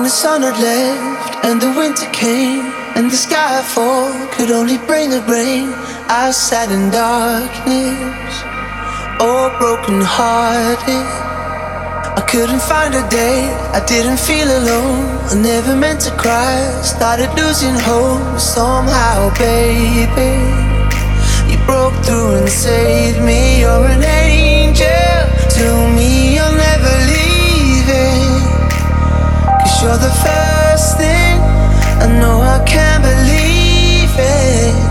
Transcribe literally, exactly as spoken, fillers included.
the sun had left and the winter came and the skyfall could only bring the rain, I sat in darkness, all broken hearted. I couldn't find a day, I didn't feel alone. I never meant to cry, started losing hope. Somehow, baby, you broke through and saved me. You're an angel to me, you're never leaving. 'Cause you're the first thing I know I can't